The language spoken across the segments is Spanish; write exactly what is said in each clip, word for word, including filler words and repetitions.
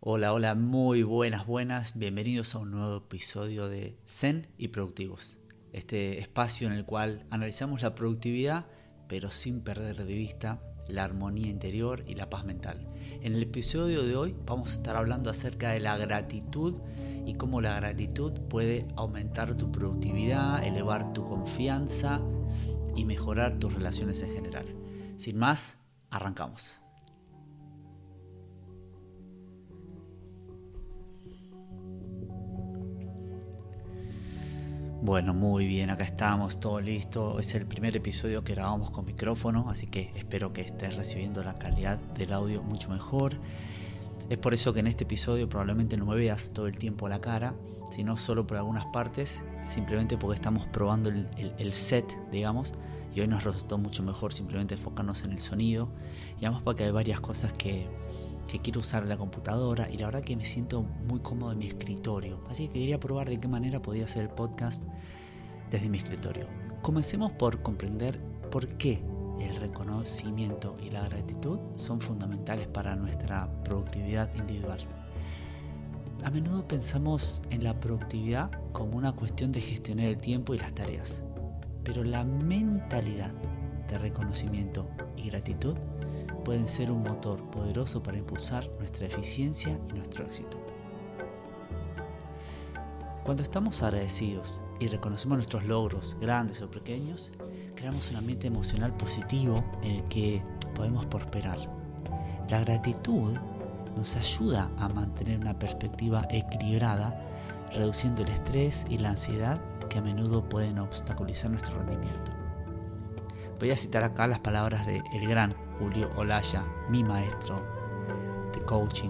Hola, hola, muy buenas, buenas. Bienvenidos a un nuevo episodio de Zen y Productivos. Este espacio en el cual analizamos la productividad, pero sin perder de vista la armonía interior y la paz mental. En el episodio de hoy vamos a estar hablando acerca de la gratitud y cómo la gratitud puede aumentar tu productividad, elevar tu confianza y mejorar tus relaciones en general. Sin más, arrancamos. Bueno, muy bien, acá estamos, todo listo. Es el primer episodio que grabamos con micrófono, así que espero que estés recibiendo la calidad del audio mucho mejor. Es por eso que en este episodio probablemente no me veas todo el tiempo la cara, sino solo por algunas partes, simplemente porque estamos probando el, el, el set, digamos, y hoy nos resultó mucho mejor simplemente enfocarnos en el sonido, y además porque hay varias cosas que... que quiero usar la computadora y la verdad que me siento muy cómodo en mi escritorio, así que quería probar de qué manera podía hacer el podcast desde mi escritorio. Comencemos por comprender por qué el reconocimiento y la gratitud son fundamentales para nuestra productividad individual. A menudo pensamos en la productividad como una cuestión de gestionar el tiempo y las tareas, pero la mentalidad de reconocimiento y gratitud pueden ser un motor poderoso para impulsar nuestra eficiencia y nuestro éxito. Cuando estamos agradecidos y reconocemos nuestros logros, grandes o pequeños, creamos un ambiente emocional positivo en el que podemos prosperar. La gratitud nos ayuda a mantener una perspectiva equilibrada, reduciendo el estrés y la ansiedad que a menudo pueden obstaculizar nuestro rendimiento. Voy a citar acá las palabras de el gran Julio Olaya, mi maestro de coaching.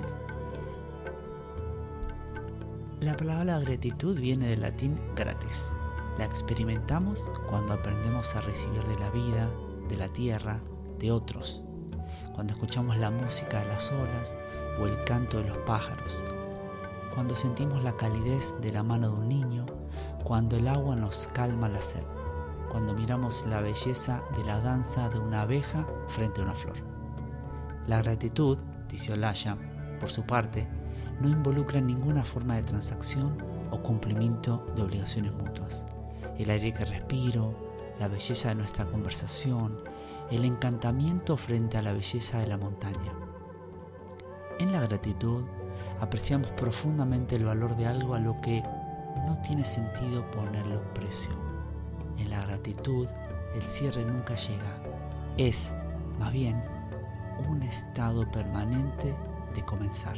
La palabra gratitud viene del latín gratis. La experimentamos cuando aprendemos a recibir de la vida, de la tierra, de otros. Cuando escuchamos la música de las olas o el canto de los pájaros. Cuando sentimos la calidez de la mano de un niño. Cuando el agua nos calma la sed. Cuando miramos la belleza de la danza de una abeja frente a una flor. La gratitud, dice Olaya, por su parte, no involucra ninguna forma de transacción o cumplimiento de obligaciones mutuas. El aire que respiro, la belleza de nuestra conversación, el encantamiento frente a la belleza de la montaña. En la gratitud, apreciamos profundamente el valor de algo a lo que no tiene sentido ponerle un precio. En la gratitud, el cierre nunca llega. Es, más bien, un estado permanente de comenzar.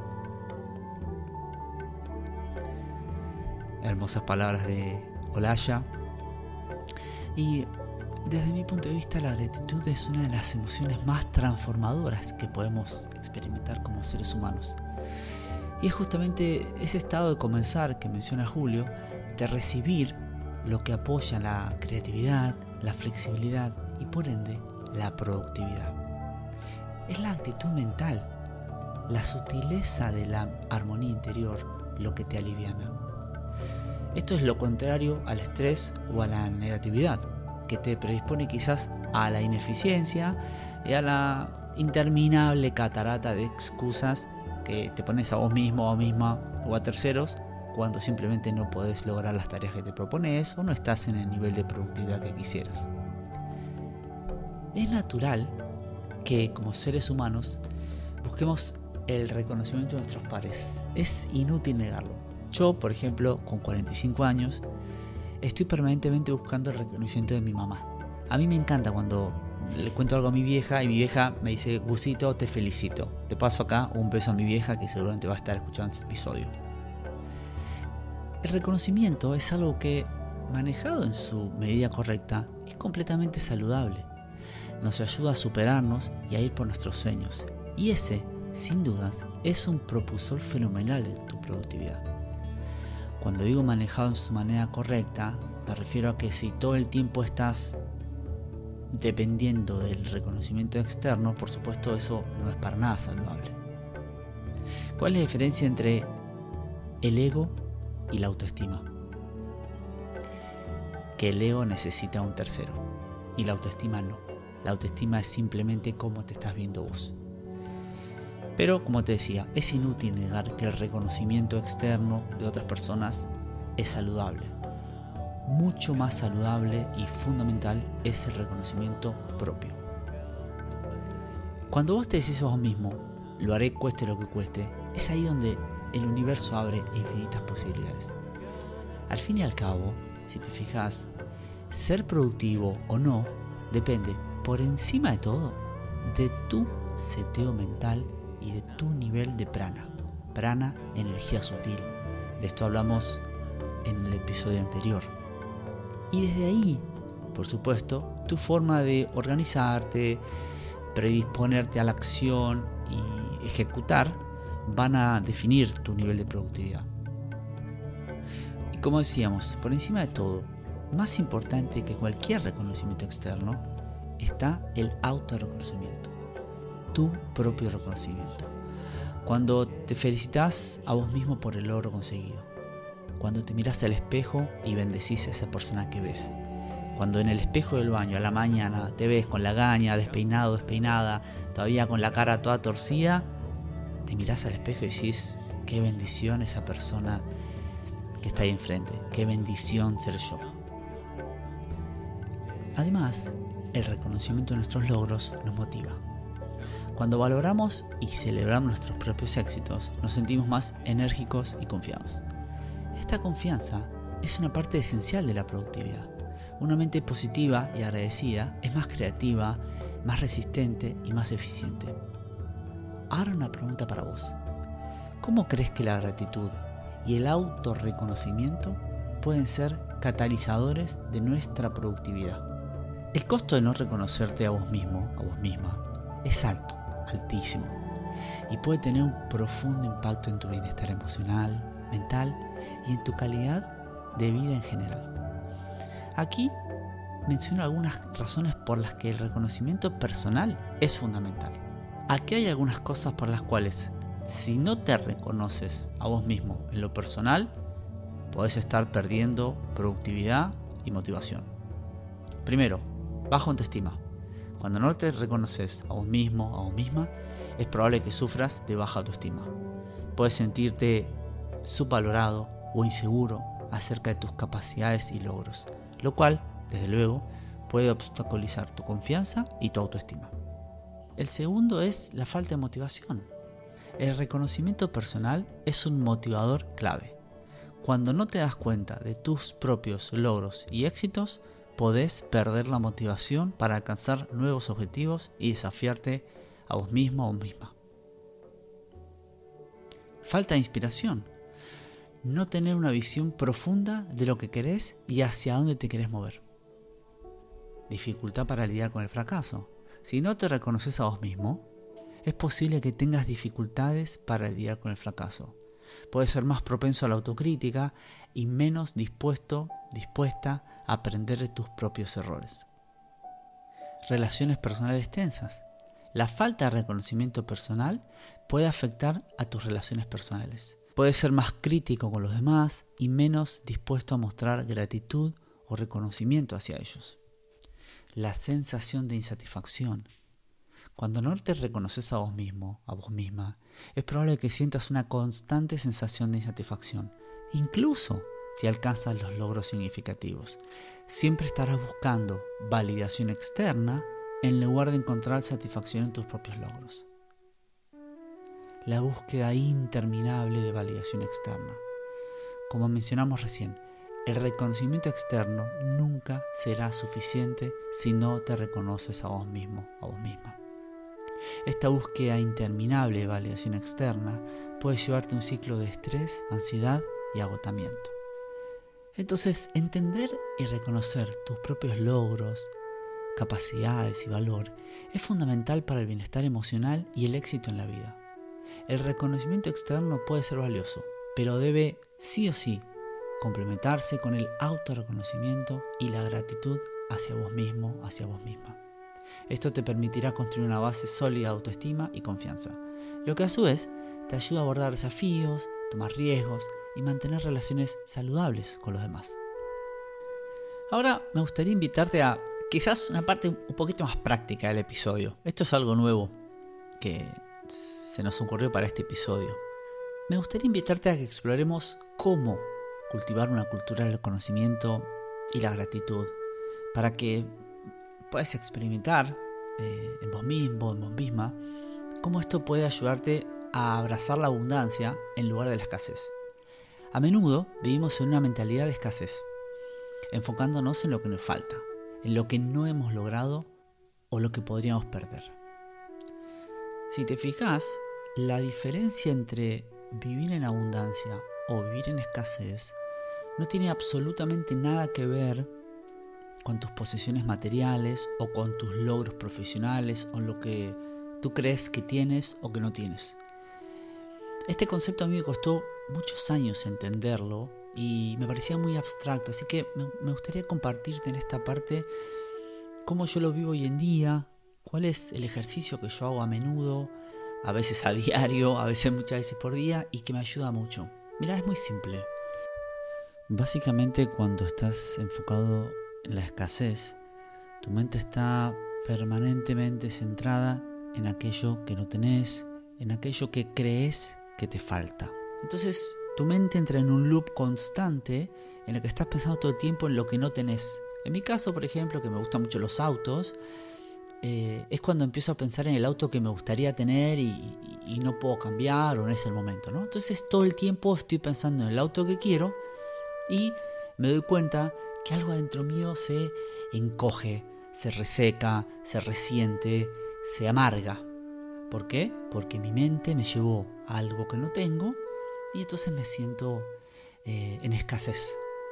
Hermosas palabras de Olaya. Y desde mi punto de vista, la gratitud es una de las emociones más transformadoras que podemos experimentar como seres humanos. Y es justamente ese estado de comenzar que menciona Julio, de recibir lo que apoya la creatividad, la flexibilidad y por ende la productividad. Es la actitud mental, la sutileza de la armonía interior lo que te aliviana. Esto es lo contrario al estrés o a la negatividad, que te predispone quizás a la ineficiencia y a la interminable catarata de excusas que te pones a vos mismo o misma o a terceros cuando simplemente no podés lograr las tareas que te propones o no estás en el nivel de productividad que quisieras. Es natural que como seres humanos busquemos el reconocimiento de nuestros pares. Es inútil negarlo. Yo, por ejemplo, con cuarenta y cinco años, estoy permanentemente buscando el reconocimiento de mi mamá. A mí me encanta cuando le cuento algo a mi vieja y mi vieja me dice: Gusito, te felicito. Te paso acá un beso a mi vieja que seguramente va a estar escuchando este episodio. El reconocimiento es algo que, manejado en su medida correcta, es completamente saludable. Nos ayuda a superarnos y a ir por nuestros sueños. Y ese, sin dudas, es un propulsor fenomenal de tu productividad. Cuando digo manejado en su manera correcta, me refiero a que si todo el tiempo estás dependiendo del reconocimiento externo, por supuesto eso no es para nada saludable. ¿Cuál es la diferencia entre el ego y la autoestima? Que el ego necesita un tercero y la autoestima no. La autoestima es simplemente cómo te estás viendo vos. Pero, como te decía, es inútil negar que el reconocimiento externo de otras personas es saludable. Mucho más saludable y fundamental es el reconocimiento propio. Cuando vos te decís a vos mismo, lo haré cueste lo que cueste, es ahí donde el universo abre infinitas posibilidades. Al fin y al cabo, si te fijas, ser productivo o no depende, por encima de todo, de tu seteo mental y de tu nivel de prana. Prana, energía sutil. De esto hablamos en el episodio anterior. Y desde ahí, por supuesto, tu forma de organizarte, predisponerte a la acción y ejecutar van a definir tu nivel de productividad. Y como decíamos, por encima de todo, más importante que cualquier reconocimiento externo, está el autorreconocimiento, tu propio reconocimiento. Cuando te felicitas a vos mismo por el logro conseguido, cuando te miras al espejo y bendecís a esa persona que ves, cuando en el espejo del baño a la mañana te ves con la gaña, despeinado, despeinada, todavía con la cara toda torcida, te mirás al espejo y decís, qué bendición esa persona que está ahí enfrente, qué bendición ser yo. Además, el reconocimiento de nuestros logros nos motiva. Cuando valoramos y celebramos nuestros propios éxitos, nos sentimos más enérgicos y confiados. Esta confianza es una parte esencial de la productividad. Una mente positiva y agradecida es más creativa, más resistente y más eficiente. Ahora una pregunta para vos. ¿Cómo crees que la gratitud y el autorreconocimiento pueden ser catalizadores de nuestra productividad? El costo de no reconocerte a vos mismo, a vos misma, es alto, altísimo, y puede tener un profundo impacto en tu bienestar emocional, mental y en tu calidad de vida en general. Aquí menciono algunas razones por las que el reconocimiento personal es fundamental. Aquí hay algunas cosas por las cuales, si no te reconoces a vos mismo en lo personal, podés estar perdiendo productividad y motivación. Primero, baja autoestima. Cuando no te reconoces a vos mismo, a vos misma, es probable que sufras de baja autoestima. Puedes sentirte subvalorado o inseguro acerca de tus capacidades y logros, lo cual, desde luego, puede obstaculizar tu confianza y tu autoestima. El segundo es la falta de motivación. El reconocimiento personal es un motivador clave. Cuando no te das cuenta de tus propios logros y éxitos, podés perder la motivación para alcanzar nuevos objetivos y desafiarte a vos mismo o vos misma. Falta de inspiración. No tener una visión profunda de lo que querés y hacia dónde te querés mover. Dificultad para lidiar con el fracaso. Si no te reconoces a vos mismo, es posible que tengas dificultades para lidiar con el fracaso. Puedes ser más propenso a la autocrítica y menos dispuesto, dispuesta a aprender de tus propios errores. Relaciones personales tensas. La falta de reconocimiento personal puede afectar a tus relaciones personales. Puedes ser más crítico con los demás y menos dispuesto a mostrar gratitud o reconocimiento hacia ellos. La sensación de insatisfacción. Cuando no te reconoces a vos mismo, a vos misma, es probable que sientas una constante sensación de insatisfacción, incluso si alcanzas los logros significativos. Siempre estarás buscando validación externa en lugar de encontrar satisfacción en tus propios logros. La búsqueda interminable de validación externa. Como mencionamos recién, el reconocimiento externo nunca será suficiente si no te reconoces a vos mismo, a vos misma. Esta búsqueda interminable de validación externa puede llevarte a un ciclo de estrés, ansiedad y agotamiento. Entonces, entender y reconocer tus propios logros, capacidades y valor es fundamental para el bienestar emocional y el éxito en la vida. El reconocimiento externo puede ser valioso, pero debe sí o sí complementarse con el autorreconocimiento y la gratitud hacia vos mismo, hacia vos misma. Esto te permitirá construir una base sólida de autoestima y confianza, lo que a su vez te ayuda a abordar desafíos, tomar riesgos y mantener relaciones saludables con los demás. Ahora me gustaría invitarte a quizás una parte un poquito más práctica del episodio. Esto es algo nuevo que se nos ocurrió para este episodio. Me gustaría invitarte a que exploremos cómo cultivar una cultura del conocimiento y la gratitud, para que puedas experimentar eh, en vos mismo, en vos misma, cómo esto puede ayudarte a abrazar la abundancia en lugar de la escasez. A menudo vivimos en una mentalidad de escasez, enfocándonos en lo que nos falta, en lo que no hemos logrado o lo que podríamos perder. Si te fijas, la diferencia entre vivir en abundancia o vivir en escasez no tiene absolutamente nada que ver con tus posesiones materiales o con tus logros profesionales o lo que tú crees que tienes o que no tienes. Este concepto a mí me costó muchos años entenderlo y me parecía muy abstracto, así que me gustaría compartirte en esta parte cómo yo lo vivo hoy en día, cuál es el ejercicio que yo hago a menudo, a veces a diario, a veces muchas veces por día y que me ayuda mucho. Mirá, es muy simple. Básicamente, cuando estás enfocado en la escasez, tu mente está permanentemente centrada en aquello que no tenés, en aquello que crees que te falta. Entonces, tu mente entra en un loop constante en el que estás pensando todo el tiempo en lo que no tenés. En mi caso, por ejemplo, que me gustan mucho los autos, eh, es cuando empiezo a pensar en el auto que me gustaría tener y, y, y no puedo cambiar o no es el momento, ¿no? Entonces, todo el tiempo estoy pensando en el auto que quiero y me doy cuenta que algo adentro mío se encoge, se reseca, se resiente, se amarga. ¿Por qué? Porque mi mente me llevó a algo que no tengo y entonces me siento eh, en escasez.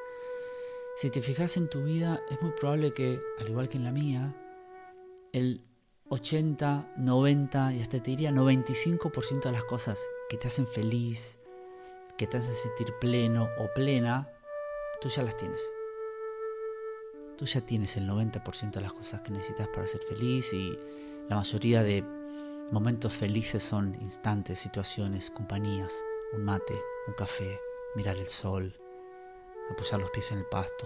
Si te fijas en tu vida, es muy probable que, al igual que en la mía, el ochenta, noventa y hasta te diría noventa y cinco por ciento de las cosas que te hacen feliz, que te hacen sentir pleno o plena, tú ya las tienes. Tú ya tienes el noventa por ciento de las cosas que necesitas para ser feliz y la mayoría de momentos felices son instantes, situaciones, compañías, un mate, un café, mirar el sol, apoyar los pies en el pasto.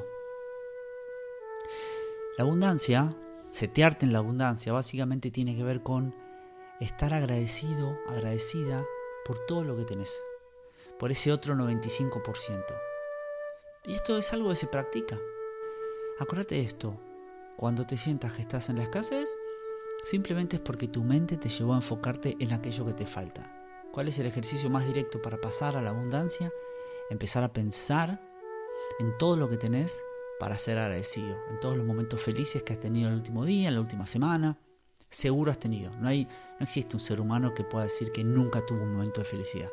La abundancia, setearte en la abundancia, básicamente tiene que ver con estar agradecido, agradecida por todo lo que tenés, por ese otro noventa y cinco por ciento. Y esto es algo que se practica. Acuérdate de esto, cuando te sientas que estás en la escasez, simplemente es porque tu mente te llevó a enfocarte en aquello que te falta. ¿Cuál es el ejercicio más directo para pasar a la abundancia? Empezar a pensar en todo lo que tenés para ser agradecido, en todos los momentos felices que has tenido en el último día, en la última semana. Seguro has tenido. No hay, no existe un ser humano que pueda decir que nunca tuvo un momento de felicidad.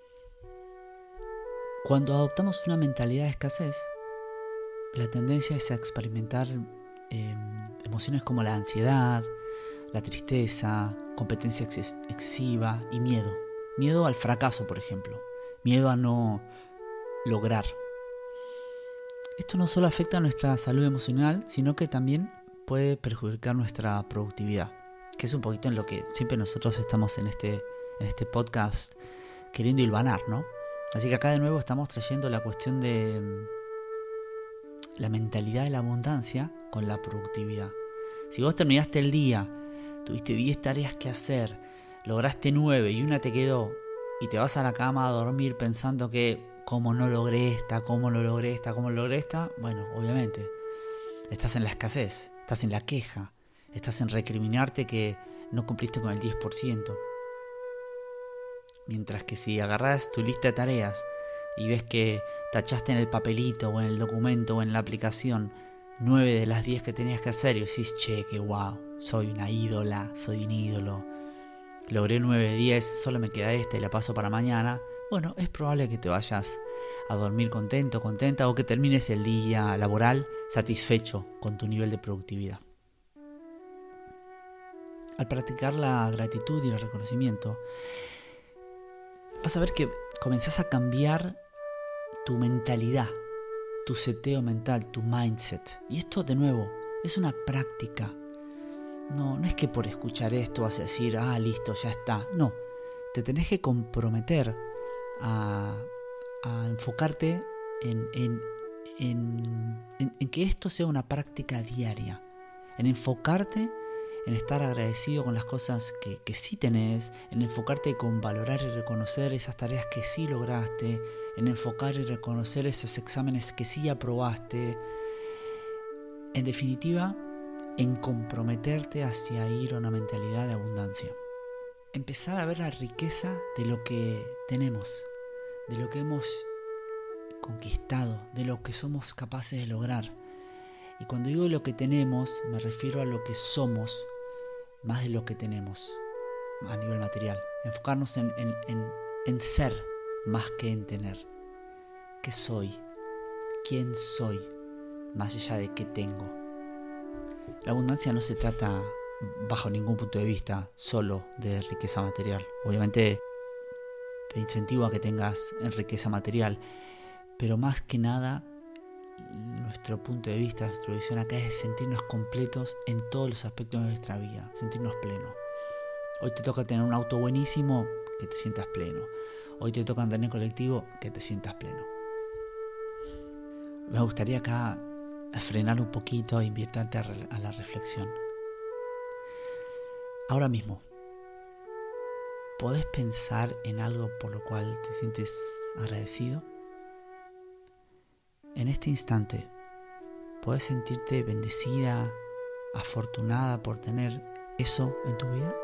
Cuando adoptamos una mentalidad de escasez, la tendencia es a experimentar eh, emociones como la ansiedad, la tristeza, competencia ex- excesiva y miedo. Miedo al fracaso, por ejemplo. Miedo a no lograr. Esto no solo afecta a nuestra salud emocional, sino que también puede perjudicar nuestra productividad, que es un poquito en lo que siempre nosotros estamos en este, en este podcast queriendo hilvanar, ¿no? Así que acá de nuevo estamos trayendo la cuestión de la mentalidad de la abundancia con la productividad. Si vos terminaste el día, tuviste diez tareas que hacer, lograste nueve y una te quedó y te vas a la cama a dormir pensando que cómo no logré esta, cómo no logré esta, cómo no logré esta, bueno, obviamente estás en la escasez, estás en la queja, estás en recriminarte que no cumpliste con el diez por ciento. Mientras que si agarrás tu lista de tareas y ves que tachaste en el papelito o en el documento o en la aplicación nueve de las diez que tenías que hacer y decís, che, que wow, soy una ídola, soy un ídolo, logré nueve de diez, solo me queda esta y la paso para mañana, bueno, es probable que te vayas a dormir contento, contenta o que termines el día laboral satisfecho con tu nivel de productividad. Al practicar la gratitud y el reconocimiento, vas a ver que comenzás a cambiar tu mentalidad, tu seteo mental, tu mindset. Y esto, de nuevo, es una práctica. No, no es que por escuchar esto vas a decir, ah, listo, ya está. No, te tenés que comprometer a, a enfocarte en, en, en, en, en que esto sea una práctica diaria. En enfocarte en estar agradecido con las cosas que, que sí tenés, en enfocarte con valorar y reconocer esas tareas que sí lograste, en enfocar y reconocer esos exámenes que sí aprobaste. En definitiva, en comprometerte hacia ir a una mentalidad de abundancia. Empezar a ver la riqueza de lo que tenemos, de lo que hemos conquistado, de lo que somos capaces de lograr. Y cuando digo lo que tenemos, me refiero a lo que somos, más de lo que tenemos a nivel material. Enfocarnos en, en, en, en ser más que en tener. ¿Qué soy? ¿Quién soy? Más allá de qué tengo. La abundancia no se trata, bajo ningún punto de vista, solo de riqueza material. Obviamente te incentivo a que tengas riqueza material, pero más que nada, nuestro punto de vista, nuestra visión acá es sentirnos completos en todos los aspectos de nuestra vida, sentirnos plenos. Hoy te toca tener un auto buenísimo, que te sientas pleno. Hoy te toca andar en colectivo, que te sientas pleno. Me gustaría acá frenar un poquito e invitarte a, re- a la reflexión. Ahora mismo, ¿podés pensar en algo por lo cual te sientes agradecido? En este instante, ¿podés sentirte bendecida, afortunada por tener eso en tu vida?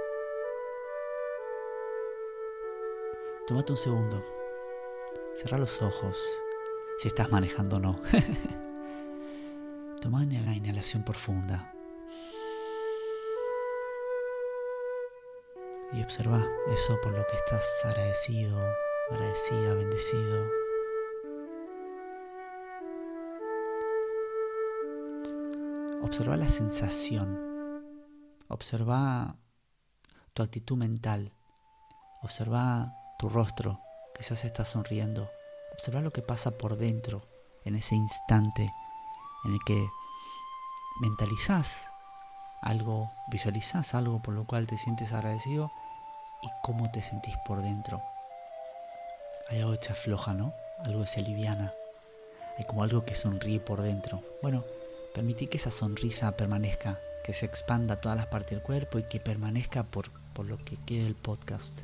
Tómate un segundo, cerrá los ojos, si estás manejando o no. Toma una inhalación profunda y observa eso por lo que estás agradecido, agradecida, bendecido. Observa la sensación, observa tu actitud mental, observa tu rostro, quizás estás sonriendo, observa lo que pasa por dentro en ese instante en el que mentalizás algo, visualizás algo por lo cual te sientes agradecido y cómo te sentís por dentro. Hay algo que se afloja, ¿no? Algo que se aliviana, hay como algo que sonríe por dentro. Bueno, permití que esa sonrisa permanezca, que se expanda a todas las partes del cuerpo y que permanezca por, por lo que quede del podcast.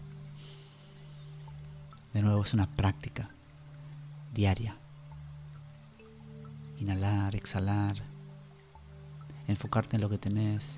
De nuevo, es una práctica diaria. Inhalar, exhalar, enfocarte en lo que tenés.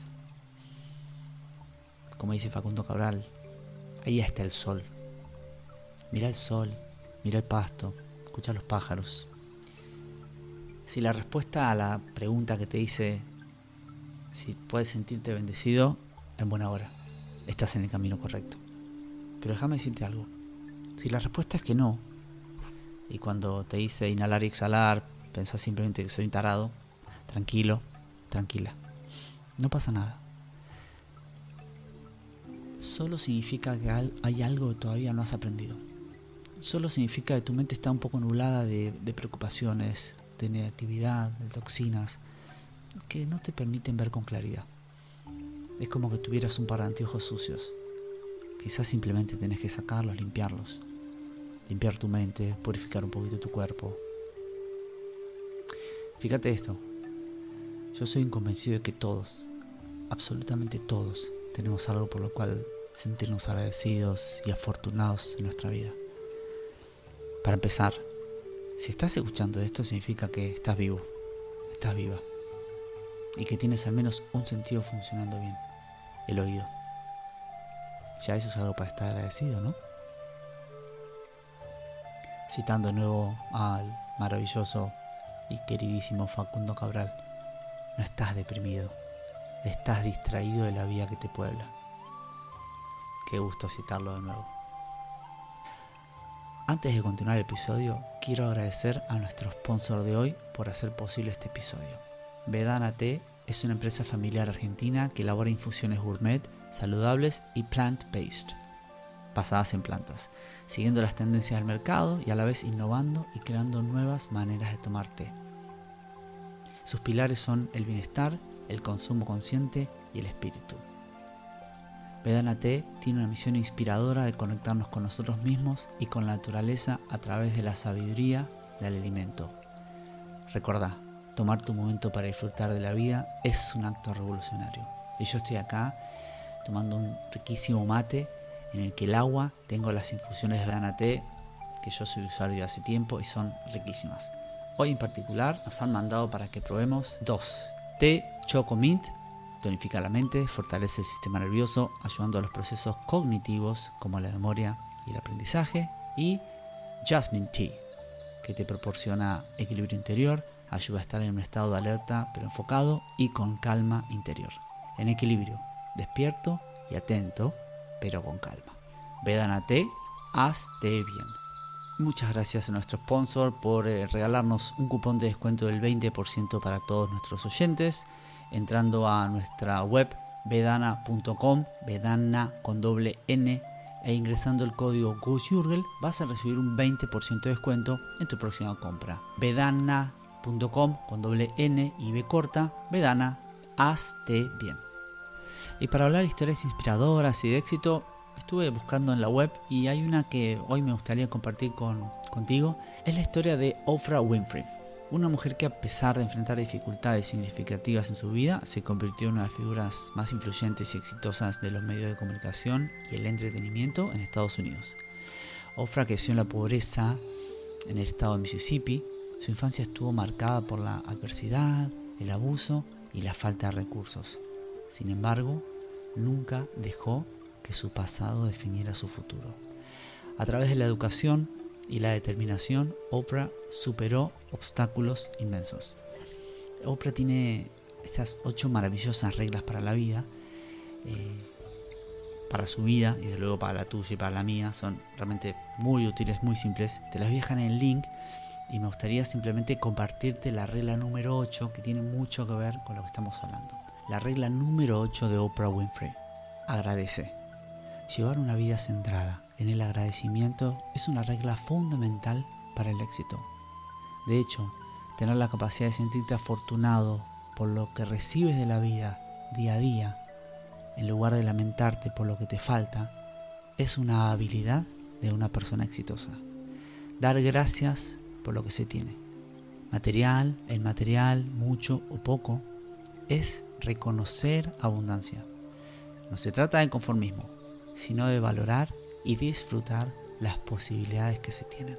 Como dice Facundo Cabral, ahí está el sol. Mira el sol, mira el pasto, escucha los pájaros. Si la respuesta a la pregunta que te dice si puedes sentirte bendecido, en buena hora, estás en el camino correcto. Pero déjame decirte algo. Si la respuesta es que no, y cuando te dice inhalar y exhalar, pensás simplemente que soy un tarado, tranquilo, tranquila. No pasa nada. Solo significa que hay algo que todavía no has aprendido. Solo significa que tu mente está un poco nublada de, de preocupaciones, de negatividad, de toxinas, que no te permiten ver con claridad. Es como que tuvieras un par de anteojos sucios. Quizás simplemente tenés que sacarlos, limpiarlos. Limpiar tu mente, purificar un poquito tu cuerpo. Fíjate esto. Yo soy convencido de que todos, absolutamente todos, tenemos algo por lo cual sentirnos agradecidos y afortunados en nuestra vida. Para empezar, si estás escuchando esto, significa que estás vivo, estás viva. Y que tienes al menos un sentido funcionando bien, el oído. Ya eso es algo para estar agradecido, ¿no? Citando de nuevo al maravilloso y queridísimo Facundo Cabral, no estás deprimido, estás distraído de la vida que te puebla. Qué gusto citarlo de nuevo. Antes de continuar el episodio, quiero agradecer a nuestro sponsor de hoy por hacer posible este episodio. Vedana Té es una empresa familiar argentina que elabora infusiones gourmet, saludables y plant-based, basadas en plantas, siguiendo las tendencias del mercado y a la vez innovando y creando nuevas maneras de tomar té. Sus pilares son el bienestar, el consumo consciente y el espíritu. Vedana Té tiene una misión inspiradora de conectarnos con nosotros mismos y con la naturaleza a través de la sabiduría del alimento. Recordá, tomar tu momento para disfrutar de la vida es un acto revolucionario. Y yo estoy acá tomando un riquísimo mate en el que el agua, tengo las infusiones de Vedana Té, que yo soy usuario de hace tiempo y son riquísimas. Hoy en particular nos han mandado para que probemos dos. Té Choco Mint, tonifica la mente, fortalece el sistema nervioso, ayudando a los procesos cognitivos como la memoria y el aprendizaje. Y Jasmine Tea, que te proporciona equilibrio interior, ayuda a estar en un estado de alerta pero enfocado y con calma interior. En equilibrio, despierto y atento, pero con calma. Vedana Té, hazte bien. Muchas gracias a nuestro sponsor por eh, regalarnos un cupón de descuento del veinte por ciento para todos nuestros oyentes. Entrando a nuestra web vedana punto com, Vedana con doble N, e ingresando el código GUSJURGEL vas a recibir un veinte por ciento de descuento en tu próxima compra. Vedana punto com con doble N y B corta, Vedana, hazte bien. Y para hablar de historias inspiradoras y de éxito, estuve buscando en la web y hay una que hoy me gustaría compartir con, contigo. Es la historia de Oprah Winfrey, una mujer que a pesar de enfrentar dificultades significativas en su vida, se convirtió en una de las figuras más influyentes y exitosas de los medios de comunicación y el entretenimiento en Estados Unidos. Oprah creció en la pobreza en el estado de Mississippi. Su infancia estuvo marcada por la adversidad, el abuso y la falta de recursos. Sin embargo, nunca dejó que su pasado definiera su futuro. A través de la educación y la determinación, Oprah superó obstáculos inmensos. Oprah tiene estas ocho maravillosas reglas para la vida, eh, para su vida y desde luego para la tuya y para la mía. Son realmente muy útiles, muy simples. Te las voy a dejar en el link y me gustaría simplemente compartirte la regla número ocho, que tiene mucho que ver con lo que estamos hablando. La regla número ocho de Oprah Winfrey: agradece. Llevar una vida centrada en el agradecimiento es una regla fundamental para el éxito. De hecho, tener la capacidad de sentirte afortunado por lo que recibes de la vida día a día, en lugar de lamentarte por lo que te falta, es una habilidad de una persona exitosa. Dar gracias por lo que se tiene, material, inmaterial, mucho o poco, es reconocer abundancia. No se trata de conformismo, sino de valorar y disfrutar las posibilidades que se tienen.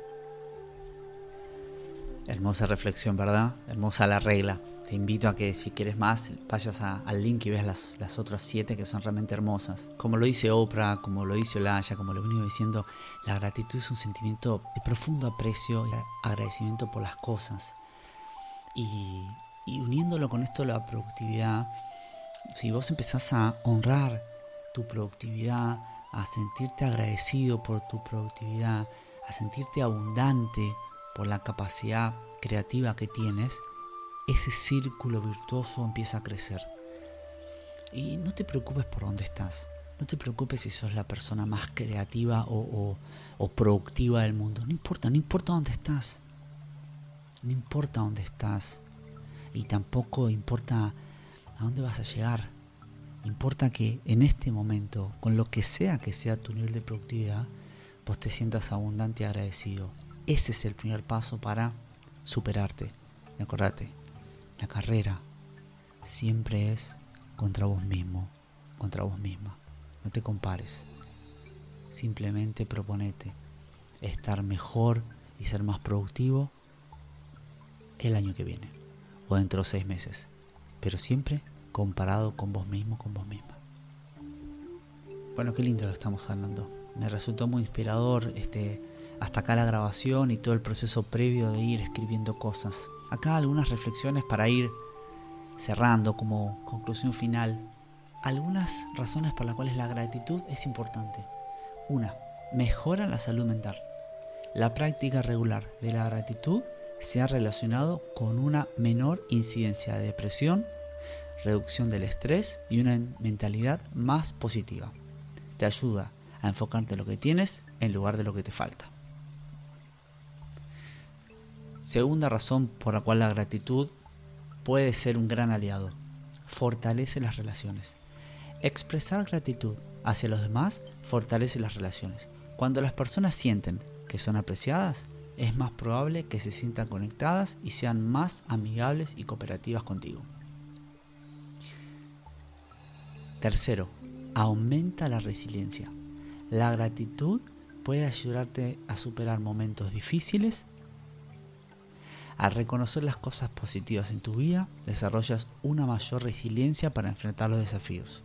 Hermosa reflexión, ¿verdad? Hermosa la regla. Te invito a que si quieres más vayas a, al link y veas las, las otras siete que son realmente hermosas. Como lo dice Oprah, como lo dice Olaya, como lo he venido diciendo, la gratitud es un sentimiento de profundo aprecio y agradecimiento por las cosas. Y, y uniéndolo con esto de la productividad, si vos empezás a honrar tu productividad, a sentirte agradecido por tu productividad, a sentirte abundante por la capacidad creativa que tienes, ese círculo virtuoso empieza a crecer. Y no te preocupes por dónde estás. No te preocupes si sos la persona más creativa o, o, o productiva del mundo. No importa, no importa dónde estás. No importa dónde estás. Y tampoco importa a dónde vas a llegar. Importa que en este momento, con lo que sea que sea tu nivel de productividad, vos te sientas abundante y agradecido. Ese es el primer paso para superarte. Y acordate, la carrera siempre es contra vos mismo, contra vos misma. No te compares. Simplemente proponete estar mejor y ser más productivo el año que viene o dentro de seis meses. Pero siempre comparado con vos mismo, con vos misma. Bueno, qué lindo lo estamos hablando. Me resultó muy inspirador este, hasta acá la grabación y todo el proceso previo de ir escribiendo cosas. Acá algunas reflexiones para ir cerrando como conclusión final. Algunas razones por las cuales la gratitud es importante. Una, mejora la salud mental. La práctica regular de la gratitud se ha relacionado con una menor incidencia de depresión, reducción del estrés y una mentalidad más positiva. Te ayuda a enfocarte en lo que tienes en lugar de lo que te falta. Segunda razón por la cual la gratitud puede ser un gran aliado: fortalece las relaciones. Expresar gratitud hacia los demás fortalece las relaciones. Cuando las personas sienten que son apreciadas, es más probable que se sientan conectadas y sean más amigables y cooperativas contigo. Tercero, aumenta la resiliencia. La gratitud puede ayudarte a superar momentos difíciles. Al reconocer las cosas positivas en tu vida, desarrollas una mayor resiliencia para enfrentar los desafíos.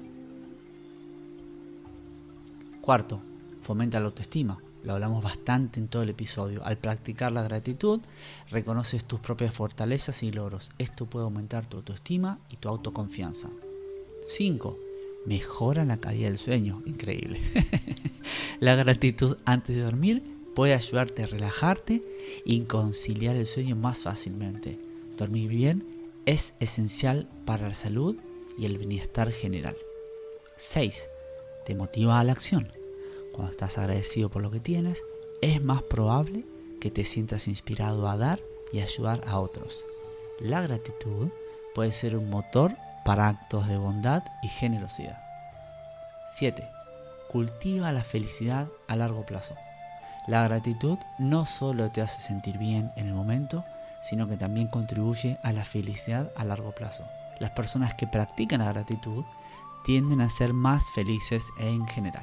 Cuarto, fomenta la autoestima. Lo hablamos bastante en todo el episodio. Al practicar la gratitud, reconoces tus propias fortalezas y logros. Esto puede aumentar tu autoestima y tu autoconfianza. Cinco, mejora la calidad del sueño. Increíble. La gratitud antes de dormir puede ayudarte a relajarte y conciliar el sueño más fácilmente. Dormir bien es esencial para la salud y el bienestar general. Seis, te motiva a la acción. Cuando estás agradecido por lo que tienes, es más probable que te sientas inspirado a dar y ayudar a otros. La gratitud puede ser un motor para actos de bondad y generosidad. siete. Cultiva la felicidad a largo plazo. La gratitud no solo te hace sentir bien en el momento, sino que también contribuye a la felicidad a largo plazo. Las personas que practican la gratitud tienden a ser más felices en general.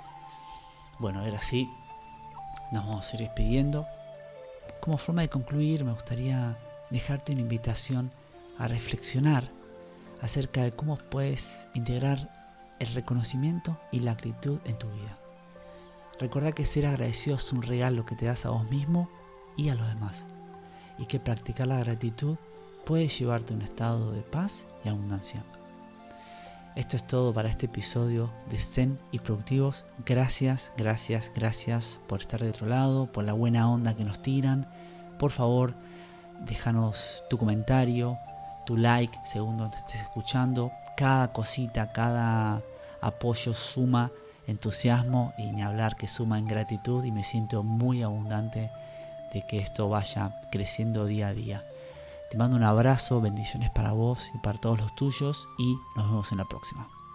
Bueno, ahora sí, nos vamos a ir despidiendo. Como forma de concluir, me gustaría dejarte una invitación a reflexionar acerca de cómo puedes integrar el reconocimiento y la actitud en tu vida. Recordá que ser agradecido es un regalo que te das a vos mismo y a los demás, y que practicar la gratitud puede llevarte a un estado de paz y abundancia. Esto es todo para este episodio de Zen y Productivos. Gracias, gracias, gracias por estar de otro lado, por la buena onda que nos tiran. Por favor, déjanos tu comentario, tu like, según donde estés escuchando. Cada cosita, cada apoyo suma entusiasmo y ni hablar que suma en gratitud, y me siento muy abundante de que esto vaya creciendo día a día. Te mando un abrazo, bendiciones para vos y para todos los tuyos, y nos vemos en la próxima.